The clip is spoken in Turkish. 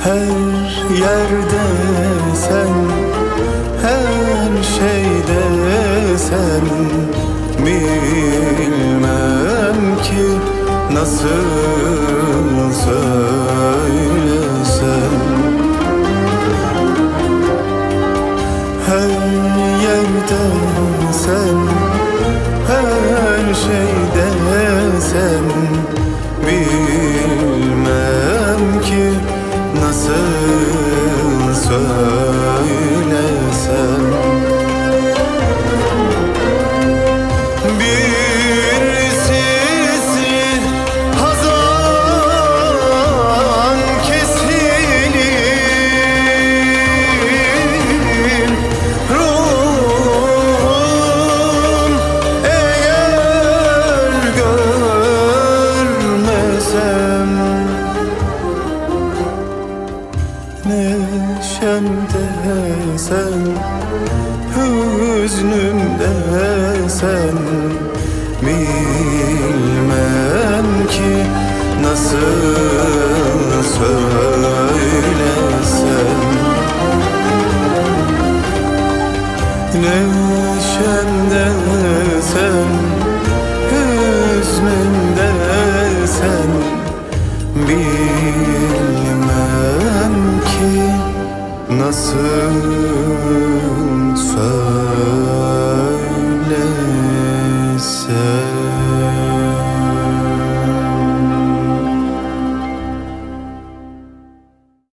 Her yerde sen, her şeyde sen. Bilmem ki nasıl söylesem. Her yerde sen, her şeyde sen. Bilmem ki nasıl söylesem. Bir sisli hazan kesilir ruhum, eğer görmesem. Neşemde sen, hüznümde sen. Bilmem ki nasıl söylesem. Neşemde sen, hüznümde sen. Bilmem ki nasıl